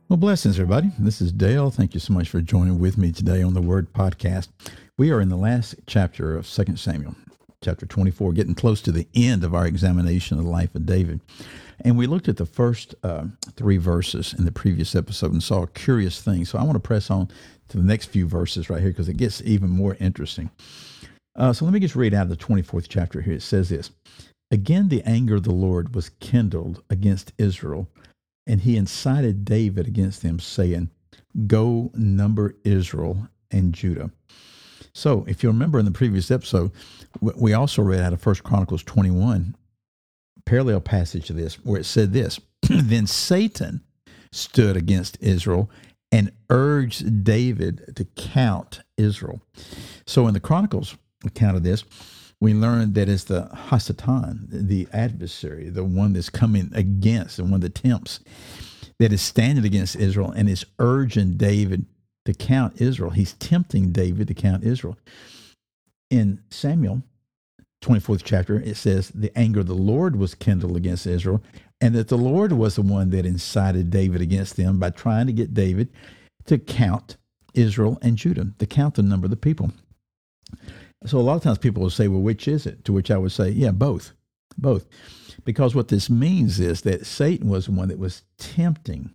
Well, blessings, everybody. This is Dale. Thank you so much for joining with me today on the Word Podcast. We are in the last chapter of 2 Samuel, chapter 24, getting close to the end of our examination of the life of David. And we looked at the first three verses in the previous episode and saw a curious thing. So I want to press on to the next few verses right here because it gets even more interesting. So let me just read out of the 24th chapter here. It says this: Again, the anger of the Lord was kindled against Israel, and he incited David against them, saying, Go number Israel and Judah. So if you remember in the previous episode, we also read out of 1 Chronicles 21, parallel passage to this, where it said this: Then Satan stood against Israel and urged David to count Israel. So in the Chronicles account of this, we learned that it's the Hasatan, the adversary, the one that's coming against, the one that tempts, that is standing against Israel and is urging David to count Israel. He's tempting David to count Israel. In Samuel, 24th chapter, it says, the anger of the Lord was kindled against Israel, and that the Lord was the one that incited David against them by trying to get David to count Israel and Judah, to count the number of the people. So a lot of times people will say, well, which is it? To which I would say, yeah, both. Because what this means is that Satan was the one that was tempting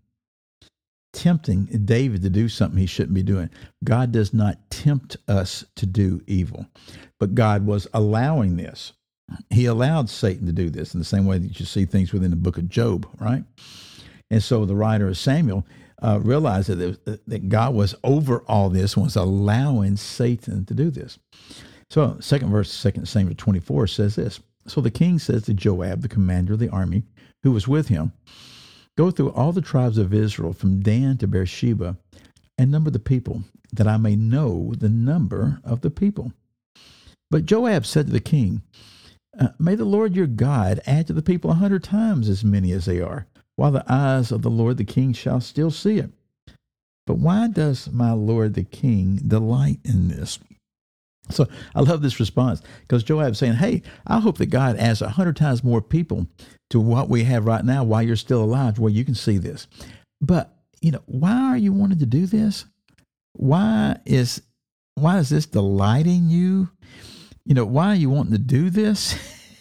David to do something he shouldn't be doing. God does not tempt us to do evil, but God was allowing this. He allowed Satan to do this in the same way that you see things within the book of Job, right? And so the writer of Samuel realized that God was over all this and was allowing Satan to do this. So second verse, 2 Samuel 24 says this: So the king says to Joab, the commander of the army, who was with him, Go through all the tribes of Israel from Dan to Beersheba and number the people, that I may know the number of the people. But Joab said to the king, May the Lord your God add to the people 100 times as many as they are, while the eyes of the Lord the king shall still see it. But why does my Lord the king delight in this? So I love this response, because Joab's saying, hey, I hope that God adds 100 times more people to what we have right now while you're still alive, where you can see this. But, why are you wanting to do this? Why is this delighting you? Why are you wanting to do this?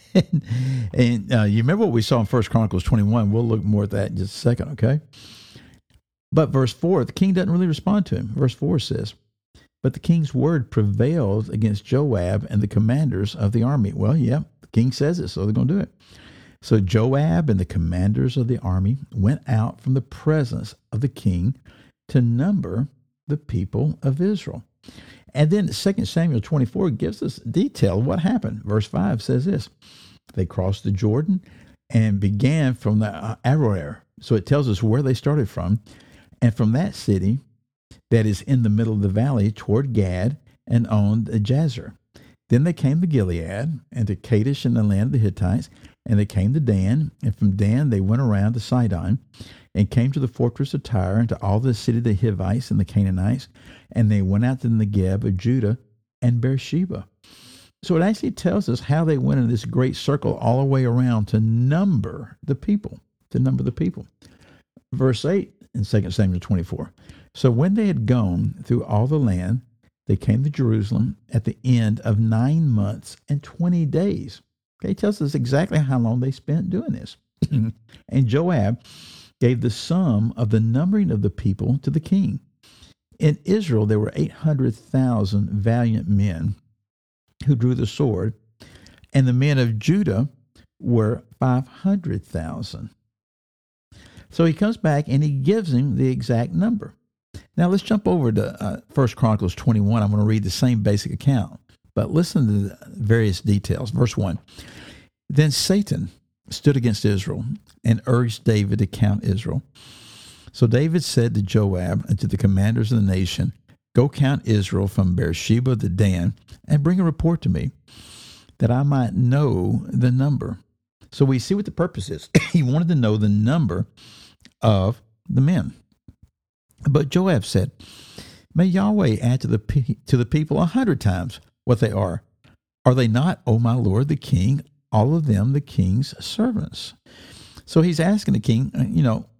and you remember what we saw in 1 Chronicles 21. We'll look more at that in just a second, okay? But verse 4, the king doesn't really respond to him. Verse 4 says, But the king's word prevailed against Joab and the commanders of the army. Well, yeah, the king says it, so they're going to do it. So Joab and the commanders of the army went out from the presence of the king to number the people of Israel. And then 2 Samuel 24 gives us detail of what happened. Verse 5 says this: They crossed the Jordan and began from the Aroer. So it tells us where they started from. And from that city that is in the middle of the valley toward Gad and on Jazer. Then they came to Gilead and to Kadesh in the land of the Hittites, and they came to Dan, and from Dan they went around to Sidon, and came to the fortress of Tyre, and to all the city of the Hivites and the Canaanites, and they went out to the Negeb of Judah and Beersheba. So it actually tells us how they went in this great circle all the way around to number the people, Verse 8 in 2 Samuel 24. So when they had gone through all the land, they came to Jerusalem at the end of 9 months and 20 days. Okay, it tells us exactly how long they spent doing this. And Joab gave the sum of the numbering of the people to the king. In Israel, there were 800,000 valiant men who drew the sword, and the men of Judah were 500,000. So he comes back and he gives him the exact number. Now let's jump over to 1 Chronicles 21. I'm going to read the same basic account, but listen to the various details. Verse 1, Then Satan stood against Israel and urged David to count Israel. So David said to Joab and to the commanders of the nation, Go count Israel from Beersheba to Dan, and bring a report to me, that I might know the number. So we see what the purpose is. He wanted to know the number of the men. But Joab said, May Yahweh add to the people 100 times what they are. Are they not, O my lord the king, all of them the king's servants? So he's asking the king,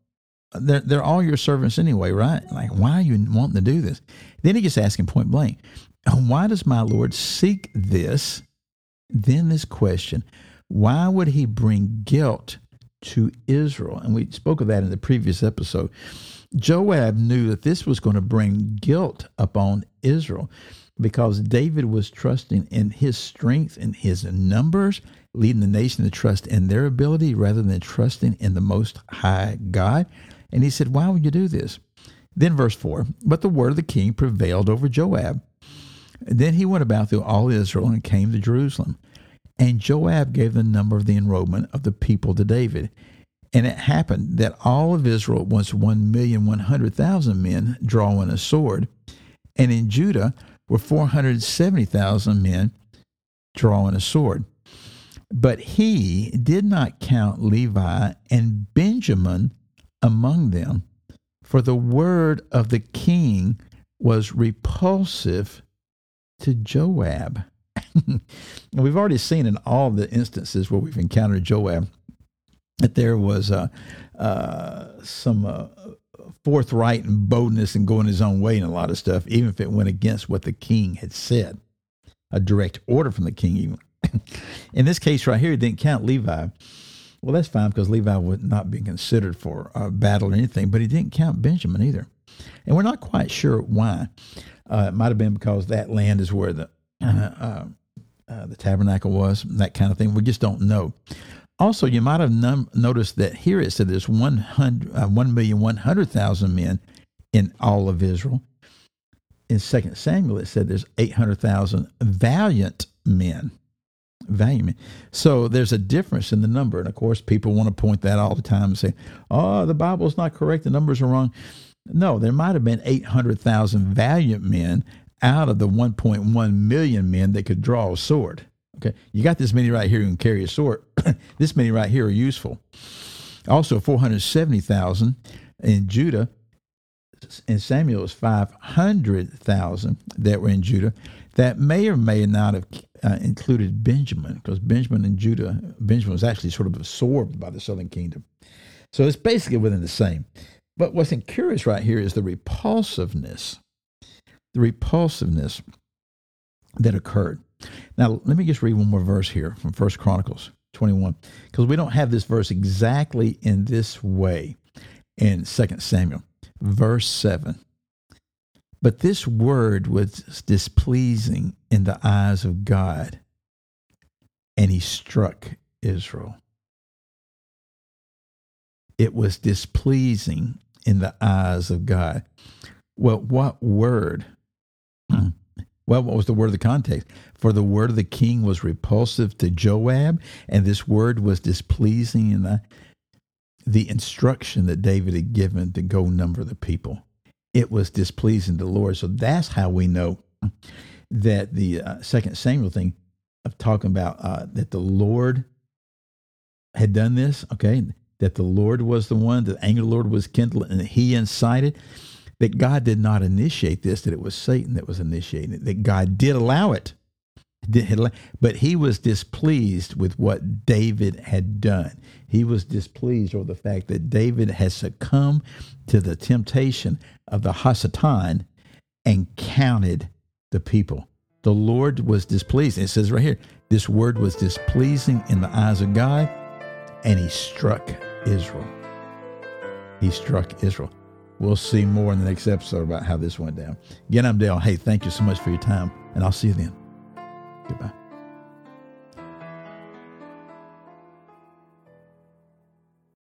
they're all your servants anyway, right? Like, why are you wanting to do this? Then he gets asking point blank, why does my Lord seek this? Then this question, why would he bring guilt to Israel? And we spoke of that in the previous episode. Joab knew that this was going to bring guilt upon Israel because David was trusting in his strength and his numbers, leading the nation to trust in their ability rather than trusting in the Most High God. And he said, why would you do this? Then verse 4, but the word of the king prevailed over Joab. Then he went about through all Israel and came to Jerusalem. And Joab gave the number of the enrollment of the people to David. And it happened that all of Israel was 1,100,000 men drawing a sword. And in Judah were 470,000 men drawing a sword. But he did not count Levi and Benjamin among them, for the word of the king was repulsive to Joab. We've already seen in all the instances where we've encountered Joab that there was some forthright and boldness and going his own way in a lot of stuff, even if it went against what the king had said, a direct order from the king even. In this case right here, he didn't count Levi. Well, that's fine because Levi would not be considered for a battle or anything, but he didn't count Benjamin either. And we're not quite sure why. It might have been because that land is where the tabernacle was, that kind of thing. We just don't know. Also, you might have noticed that here it said there's 1,100,000 men in all of Israel. In 2 Samuel, it said there's 800,000 valiant men. So there's a difference in the number. And of course, people want to point that all the time and say, oh, the Bible's not correct. The numbers are wrong. No, there might have been 800,000 valiant men out of the 1.1 million men that could draw a sword. Okay, you got this many right here who can carry a sword. This many right here are useful. Also, 470,000 in Judah. In Samuel, was 500,000 that were in Judah. That may or may not have included Benjamin, because Benjamin was actually sort of absorbed by the southern kingdom. So it's basically within the same. But what's curious right here is the repulsiveness that occurred. Now, let me just read one more verse here from 1 Chronicles 21, because we don't have this verse exactly in this way in 2 Samuel. Verse 7. But this word was displeasing in the eyes of God, and he struck Israel. It was displeasing in the eyes of God. Well, what word? Well, what was the word of the context? For the word of the king was repulsive to Joab, and this word was displeasing in the instruction that David had given to go number the people. It was displeasing to the Lord. So that's how we know that the 2 Samuel thing of talking about that the Lord had done this, okay, that the Lord was the one, the anger of the Lord was kindled, and he incited, that God did not initiate this, that it was Satan that was initiating it, that God did allow it. But he was displeased with what David had done. He was displeased over the fact that David had succumbed to the temptation of the Hasatan and counted the people. The Lord was displeased. It says right here, this word was displeasing in the eyes of God, and he struck Israel. He struck Israel. We'll see more in the next episode about how this went down. Again, I'm Dale. Hey, thank you so much for your time, and I'll see you then. Goodbye.